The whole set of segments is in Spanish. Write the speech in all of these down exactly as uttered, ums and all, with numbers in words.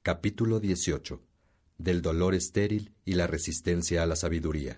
Capítulo dieciocho. Del dolor estéril y la resistencia a la sabiduría.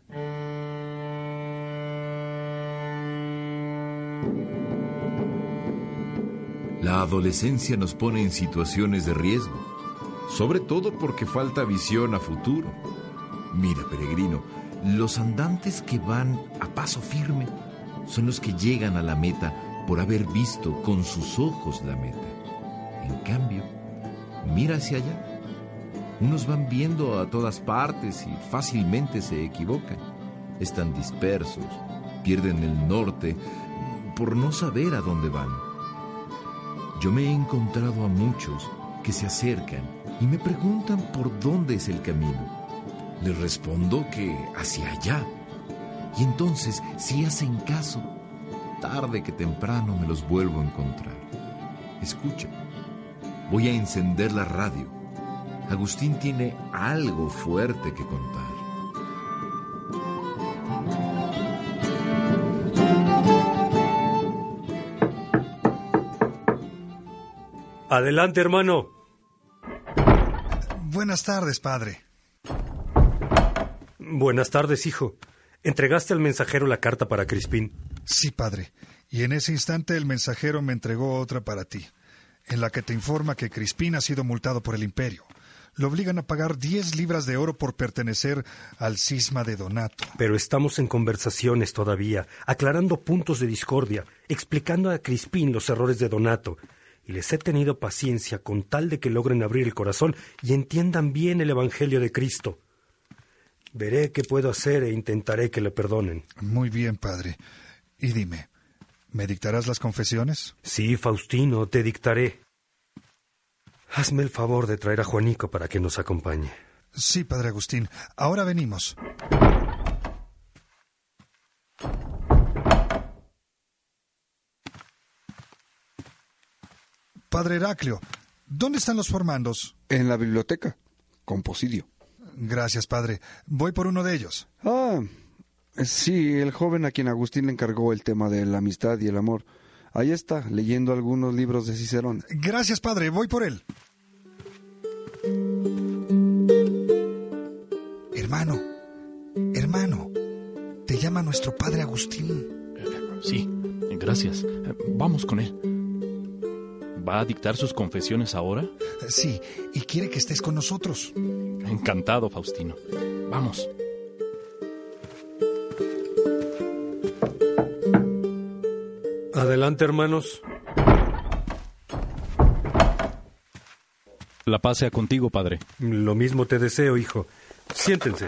La adolescencia nos pone en situaciones de riesgo, sobre todo porque falta visión a futuro. Mira, peregrino, los andantes que van a paso firme son los que llegan a la meta por haber visto con sus ojos la meta. En cambio, mira hacia allá. Unos van viendo a todas partes y fácilmente se equivocan. Están dispersos, pierden el norte por no saber a dónde van. Yo me he encontrado a muchos que se acercan y me preguntan por dónde es el camino. Les respondo que hacia allá. Y entonces, si hacen caso, tarde que temprano me los vuelvo a encontrar. Escucha, voy a encender la radio. Agustín tiene algo fuerte que contar. Adelante, hermano. Buenas tardes, padre. Buenas tardes, hijo. ¿Entregaste al mensajero la carta para Crispín? Sí, padre. Y en ese instante el mensajero me entregó otra para ti, en la que te informa que Crispín ha sido multado por el imperio. Lo obligan a pagar diez libras de oro por pertenecer al cisma de Donato. Pero estamos en conversaciones todavía, aclarando puntos de discordia, explicando a Crispín los errores de Donato. Y les he tenido paciencia con tal de que logren abrir el corazón y entiendan bien el Evangelio de Cristo. Veré qué puedo hacer e intentaré que le perdonen. Muy bien, padre. Y dime, ¿me dictarás las confesiones? Sí, Faustino, te dictaré. Hazme el favor de traer a Juanico para que nos acompañe. Sí, padre Agustín. Ahora venimos. Padre Heraclio, ¿dónde están los formandos? En la biblioteca, con Posidio. Gracias, padre. Voy por uno de ellos. Ah, sí, el joven a quien Agustín le encargó el tema de la amistad y el amor. Ahí está, leyendo algunos libros de Cicerón. Gracias, padre. Voy por él. Hermano, hermano, te llama nuestro padre Agustín. Sí, gracias. Vamos con él. ¿Va a dictar sus confesiones ahora? Sí, y quiere que estés con nosotros. Encantado, Faustino. Vamos. Adelante, hermanos. La paz sea contigo, padre. Lo mismo te deseo, hijo. Siéntense.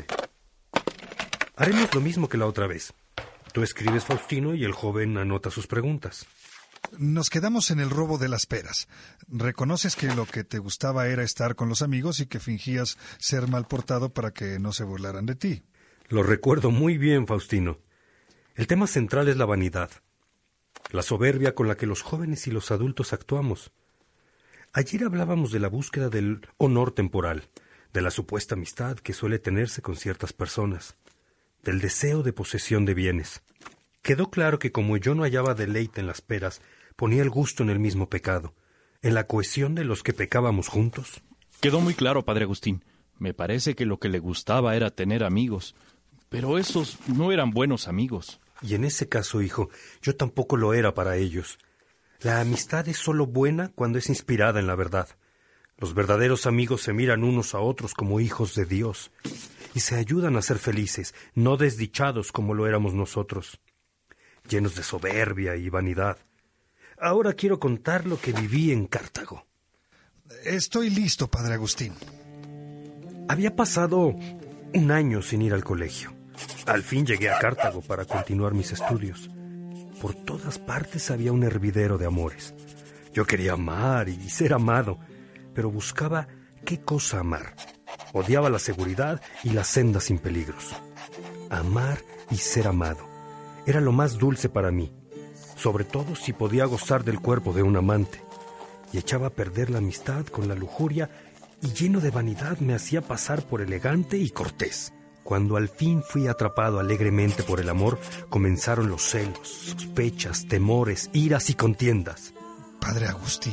Haremos lo mismo que la otra vez. Tú escribes, Faustino, y el joven anota sus preguntas. Nos quedamos en el robo de las peras. Reconoces que lo que te gustaba era estar con los amigos y que fingías ser mal portado para que no se burlaran de ti. Lo recuerdo muy bien, Faustino. El tema central es la vanidad, la soberbia con la que los jóvenes y los adultos actuamos. Ayer hablábamos de la búsqueda del honor temporal, de la supuesta amistad que suele tenerse con ciertas personas, del deseo de posesión de bienes. Quedó claro que como yo no hallaba deleite en las peras, ponía el gusto en el mismo pecado, en la cohesión de los que pecábamos juntos. Quedó muy claro, padre Agustín. Me parece que lo que le gustaba era tener amigos, pero esos no eran buenos amigos. Y en ese caso, hijo, yo tampoco lo era para ellos. La amistad es solo buena cuando es inspirada en la verdad. Los verdaderos amigos se miran unos a otros como hijos de Dios y se ayudan a ser felices, no desdichados como lo éramos nosotros, llenos de soberbia y vanidad. Ahora quiero contar lo que viví en Cartago. Estoy listo, padre Agustín. Había pasado un año sin ir al colegio. Al fin llegué a Cartago para continuar mis estudios. Por todas partes había un hervidero de amores. Yo quería amar y ser amado, pero buscaba qué cosa amar. Odiaba la seguridad y la senda sin peligros. Amar y ser amado era lo más dulce para mí, sobre todo si podía gozar del cuerpo de un amante. Y echaba a perder la amistad con la lujuria y lleno de vanidad me hacía pasar por elegante y cortés. Cuando al fin fui atrapado alegremente por el amor, comenzaron los celos, sospechas, temores, iras y contiendas. Padre Agustín,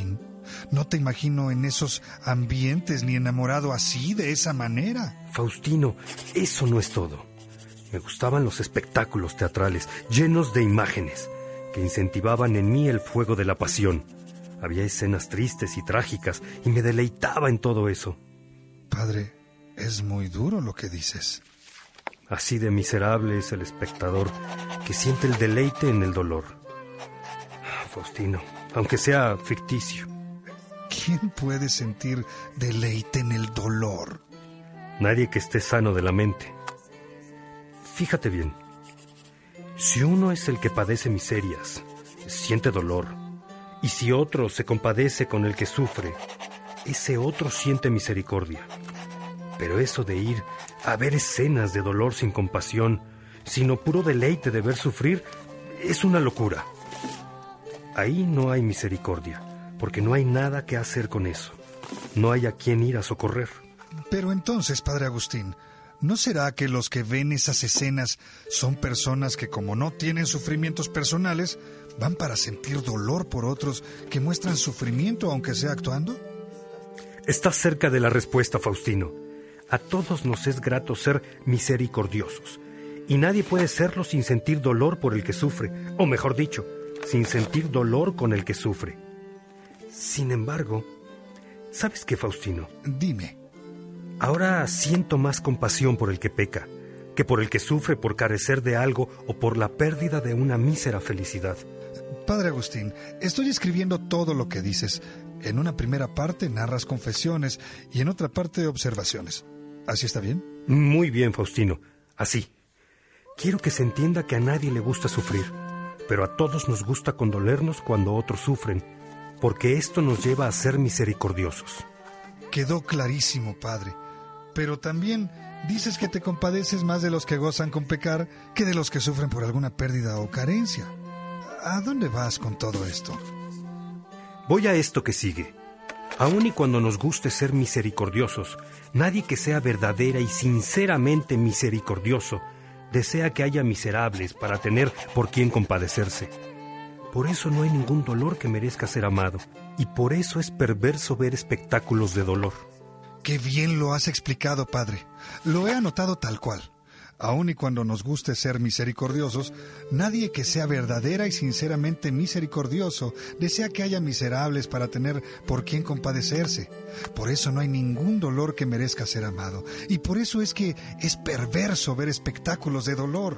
No te imagino en esos ambientes ni enamorado así, de esa manera. Faustino, eso no es todo. Me gustaban los espectáculos teatrales, llenos de imágenes, que incentivaban en mí el fuego de la pasión. Había escenas tristes y trágicas, y me deleitaba en todo eso. Padre, es muy duro lo que dices. Así de miserable es el espectador, que siente el deleite en el dolor. Faustino, aunque sea ficticio. ¿Quién puede sentir deleite en el dolor? Nadie que esté sano de la mente. Fíjate bien. Si uno es el que padece miserias, siente dolor. Y si otro se compadece con el que sufre, ese otro siente misericordia. Pero eso de ir a ver escenas de dolor sin compasión, sino puro deleite de ver sufrir, es una locura. Ahí no hay misericordia, porque no hay nada que hacer con eso. No hay a quien ir a socorrer. Pero entonces, Padre Agustín, ¿no será que los que ven esas escenas son personas que, como no tienen sufrimientos personales, van para sentir dolor por otros que muestran sufrimiento aunque sea actuando? Estás cerca de la respuesta, Faustino. A todos nos es grato ser misericordiosos, y nadie puede serlo sin sentir dolor por el que sufre, o mejor dicho, sin sentir dolor con el que sufre. Sin embargo, ¿sabes qué, Faustino? Dime. Ahora siento más compasión por el que peca, que por el que sufre por carecer de algo o por la pérdida de una mísera felicidad. Padre Agustín, estoy escribiendo todo lo que dices. En una primera parte narras confesiones y en otra parte observaciones. ¿Así está bien? Muy bien, Faustino. Así. Quiero que se entienda que a nadie le gusta sufrir, pero a todos nos gusta condolernos cuando otros sufren, porque esto nos lleva a ser misericordiosos. Quedó clarísimo, Padre. Pero también dices que te compadeces más de los que gozan con pecar que de los que sufren por alguna pérdida o carencia. ¿A dónde vas con todo esto? Voy a esto que sigue. Aun y cuando nos guste ser misericordiosos, nadie que sea verdadera y sinceramente misericordioso desea que haya miserables para tener por quien compadecerse. Por eso no hay ningún dolor que merezca ser amado, y por eso es perverso ver espectáculos de dolor. Qué bien lo has explicado, Padre. Lo he anotado tal cual. Aun y cuando nos guste ser misericordiosos, nadie que sea verdadera y sinceramente misericordioso desea que haya miserables para tener por quien compadecerse. Por eso no hay ningún dolor que merezca ser amado. Y por eso es que es perverso ver espectáculos de dolor.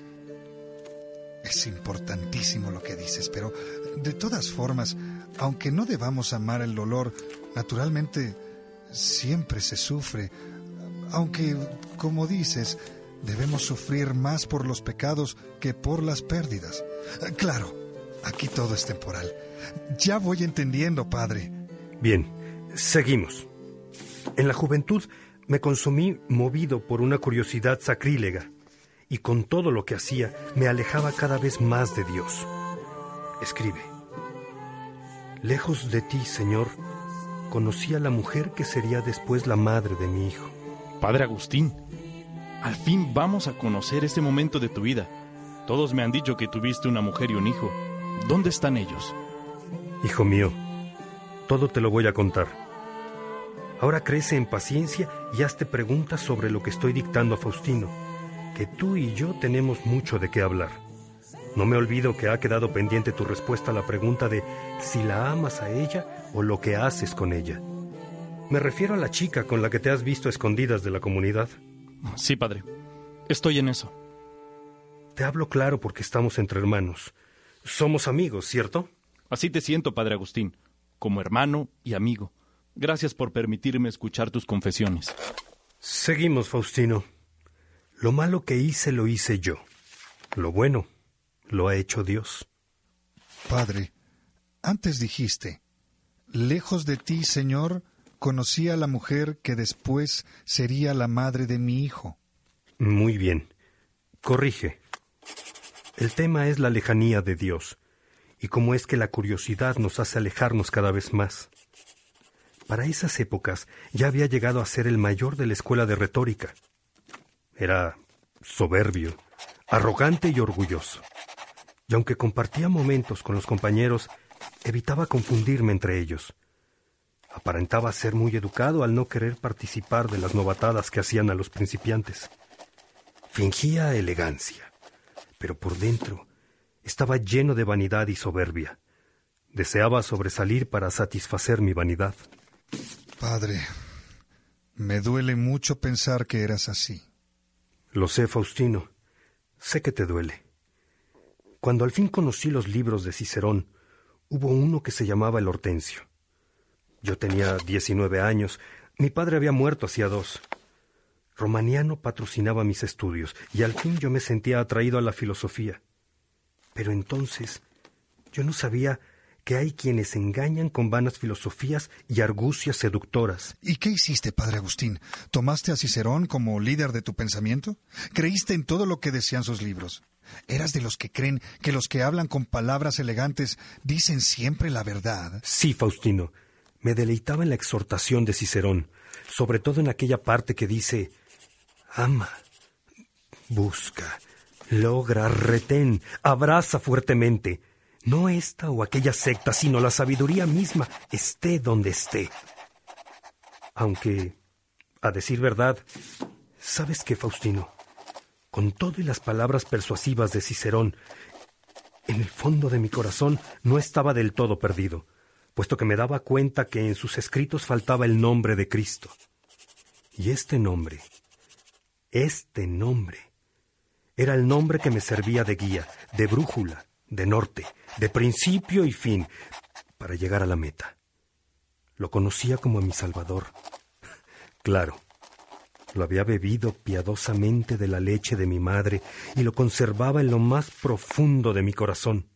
Es importantísimo lo que dices, pero de todas formas, aunque no debamos amar el dolor, naturalmente siempre se sufre. Aunque, como dices, debemos sufrir más por los pecados que por las pérdidas. Claro, aquí todo es temporal. Ya voy entendiendo, Padre. Bien, seguimos. En la juventud me consumí movido por una curiosidad sacrílega, y con todo lo que hacía me alejaba cada vez más de Dios. Escribe: lejos de ti, Señor, conocí a la mujer que sería después la madre de mi hijo. Padre Agustín, al fin vamos a conocer este momento de tu vida. Todos me han dicho que tuviste una mujer y un hijo. ¿Dónde están ellos? Hijo mío, todo te lo voy a contar. Ahora crece en paciencia y hazte preguntas sobre lo que estoy dictando a Faustino, que tú y yo tenemos mucho de qué hablar. No me olvido que ha quedado pendiente tu respuesta a la pregunta de si la amas a ella o lo que haces con ella. Me refiero a la chica con la que te has visto a escondidas de la comunidad. Sí, padre. Estoy en eso. Te hablo claro porque estamos entre hermanos. Somos amigos, ¿cierto? Así te siento, padre Agustín, como hermano y amigo. Gracias por permitirme escuchar tus confesiones. Seguimos, Faustino. Lo malo que hice lo hice yo. Lo bueno lo ha hecho Dios. Padre, antes dijiste: lejos de ti, Señor, conocí a la mujer que después sería la madre de mi hijo. Muy bien. Corrige. El tema es la lejanía de Dios, y cómo es que la curiosidad nos hace alejarnos cada vez más. Para esas épocas ya había llegado a ser el mayor de la escuela de retórica. Era soberbio, arrogante y orgulloso. Y aunque compartía momentos con los compañeros, evitaba confundirme entre ellos, Aparentaba ser muy educado al no querer participar de las novatadas que hacían a los principiantes. Fingía elegancia, pero por dentro estaba lleno de vanidad y soberbia. Deseaba sobresalir para satisfacer mi vanidad. Padre, me duele mucho pensar que eras así. Lo sé, Faustino. Sé que te duele. Cuando al fin conocí los libros de Cicerón, hubo uno que se llamaba El Hortensio. Yo tenía diecinueve años. Mi padre había muerto hacía dos. Romaniano patrocinaba mis estudios y al fin yo me sentía atraído a la filosofía. Pero entonces yo no sabía que hay quienes engañan con vanas filosofías y argucias seductoras. ¿Y qué hiciste, padre Agustín? ¿Tomaste a Cicerón como líder de tu pensamiento? ¿Creíste en todo lo que decían sus libros? ¿Eras de los que creen que los que hablan con palabras elegantes dicen siempre la verdad? Sí, Faustino. Me deleitaba en la exhortación de Cicerón, sobre todo en aquella parte que dice: ama, busca, logra, retén, abraza fuertemente. No esta o aquella secta, sino la sabiduría misma, esté donde esté. Aunque, a decir verdad, ¿sabes qué, Faustino? Con todo y las palabras persuasivas de Cicerón, en el fondo de mi corazón no estaba del todo perdido, puesto que me daba cuenta que en sus escritos faltaba el nombre de Cristo. Y este nombre, este nombre, era el nombre que me servía de guía, de brújula, de norte, de principio y fin, para llegar a la meta. Lo conocía como mi Salvador. Claro, lo había bebido piadosamente de la leche de mi madre y lo conservaba en lo más profundo de mi corazón.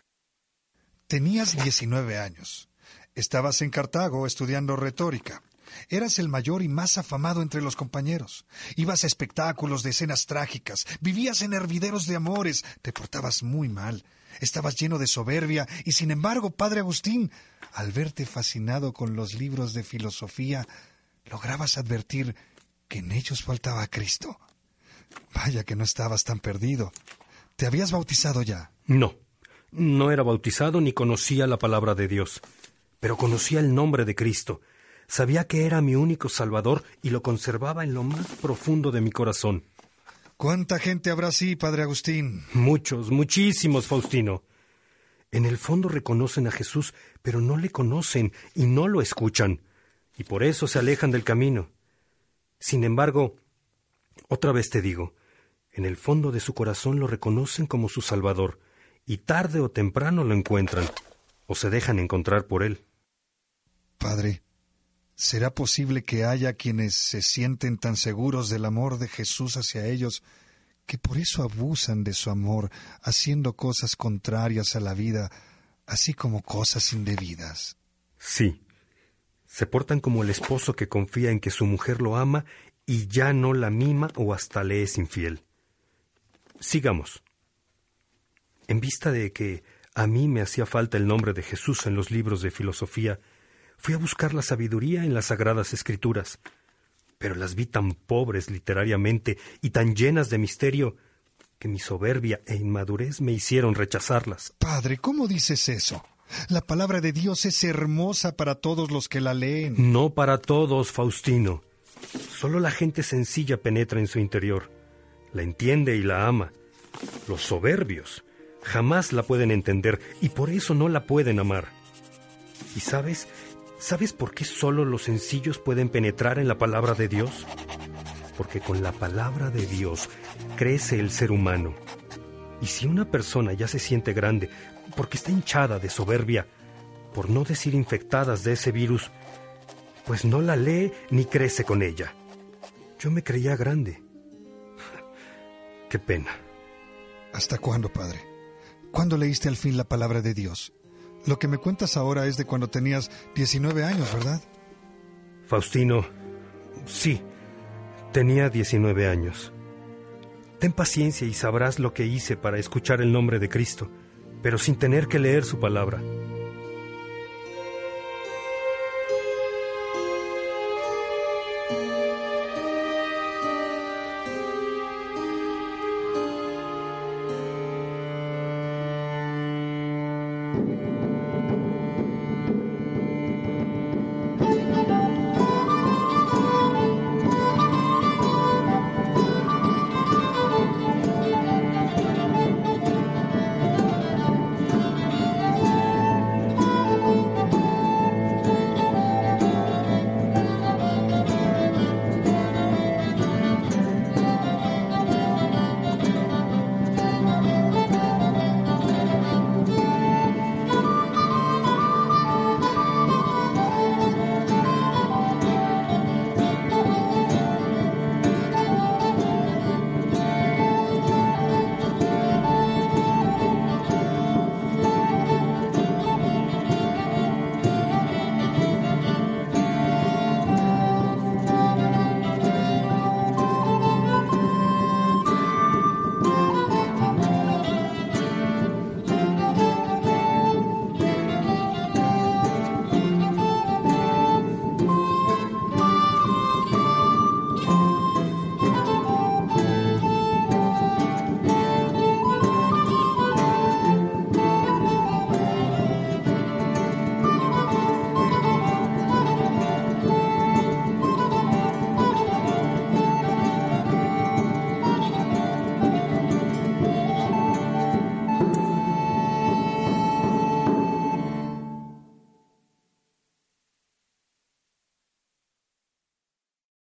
Tenías diecinueve años. Estabas en Cartago estudiando retórica. Eras el mayor y más afamado entre los compañeros. Ibas a espectáculos de escenas trágicas. Vivías en hervideros de amores. Te portabas muy mal. Estabas lleno de soberbia y, sin embargo, padre Agustín, al verte fascinado con los libros de filosofía, lograbas advertir que en ellos faltaba Cristo. Vaya que no estabas tan perdido. ¿Te habías bautizado ya? No, no era bautizado ni conocía la palabra de Dios, pero conocía el nombre de Cristo. Sabía que era mi único Salvador y lo conservaba en lo más profundo de mi corazón. ¿Cuánta gente habrá así, padre Agustín? Muchos, muchísimos, Faustino. En el fondo reconocen a Jesús, pero no le conocen y no lo escuchan, y por eso se alejan del camino. Sin embargo, otra vez te digo, en el fondo de su corazón lo reconocen como su Salvador, y tarde o temprano lo encuentran, o se dejan encontrar por él. Padre, ¿será posible que haya quienes se sienten tan seguros del amor de Jesús hacia ellos que por eso abusan de su amor, haciendo cosas contrarias a la vida, así como cosas indebidas? Sí. Se portan como el esposo que confía en que su mujer lo ama y ya no la mima o hasta le es infiel. Sigamos. En vista de que a mí me hacía falta el nombre de Jesús en los libros de filosofía, fui a buscar la sabiduría en las Sagradas Escrituras, pero las vi tan pobres literariamente y tan llenas de misterio que mi soberbia e inmadurez me hicieron rechazarlas. Padre, ¿cómo dices eso? La palabra de Dios es hermosa para todos los que la leen. No para todos, Faustino. Solo la gente sencilla penetra en su interior, la entiende y la ama. Los soberbios jamás la pueden entender y por eso no la pueden amar. ¿Y sabes? ¿Sabes por qué solo los sencillos pueden penetrar en la palabra de Dios? Porque con la palabra de Dios crece el ser humano. Y si una persona ya se siente grande porque está hinchada de soberbia, por no decir infectadas de ese virus, pues no la lee ni crece con ella. Yo me creía grande. Qué pena. ¿Hasta cuándo, padre? ¿Cuándo leíste al fin la palabra de Dios? Lo que me cuentas ahora es de cuando tenías diecinueve años, ¿verdad? Faustino, sí, tenía diecinueve años. Ten paciencia y sabrás lo que hice para escuchar el nombre de Cristo, pero sin tener que leer su palabra.